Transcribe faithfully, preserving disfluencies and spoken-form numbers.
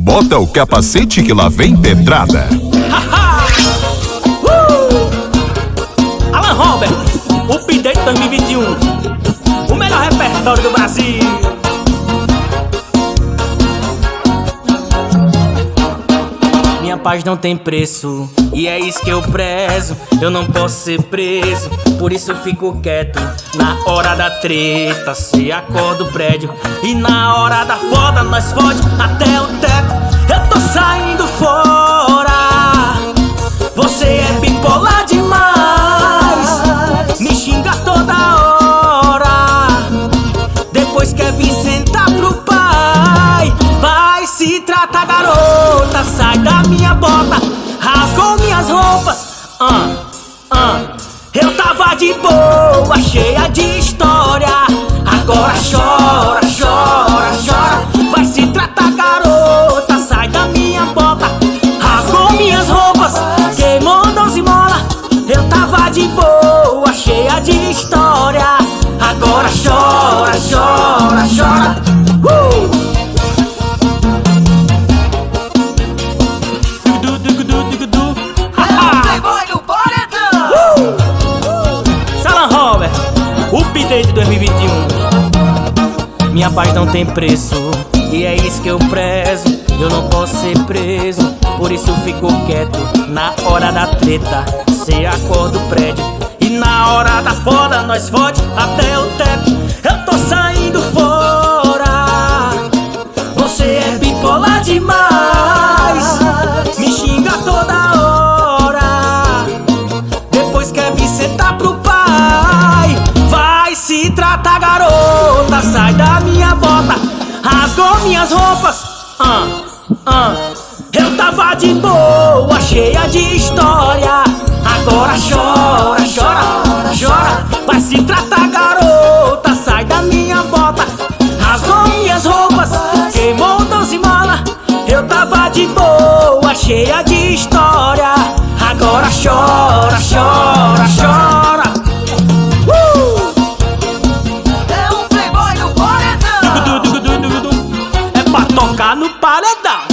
Bota o capacete que lá vem pedrada. uh! Alan Robert, Update dois mil e vinte e um, o melhor repertório do Brasil. Minha paz não tem preço, e é isso que eu prezo. Eu não posso ser preso, por isso eu fico quieto. Na hora da treta, cê acorda o prédio, e na hora da foda nós fode até o teto. Eu tô saindo fora, você é bipolar demais, me xinga toda hora, depois quer vir sentar pro pai. Vai se tratar, garota, sai da minha bota, rasgou minhas roupas. ah, ah. Eu tava de boa, cheia de história, agora chora, chora, chora. Vai se tratar, garota, sai da minha bota, rasgou minhas roupas, queimou doze mola. Eu tava de boa, cheia de história, agora chora, chora, chora. uh! Update dois mil e vinte e um. Minha paz não tem preço, e é isso que eu prezo. Eu não posso ser preso, por isso eu fico quieto. Na hora da treta, cê acorda o prédio, e na hora da foda nós fode até o teto. Eu tô saindo fora, você é bipolar demais, me xinga toda hora, depois quer vir sentar pro pai. Se trata, garota, sai da minha bota, rasgou minhas roupas. ah, ah. Eu tava de boa, cheia de história, agora chora, chora, chora. Vai se tratar, garota, sai da minha bota, rasgou minhas roupas, queimou doze mola. Eu tava de boa, cheia de história, agora chora, chora, chora. Tocar no paredão.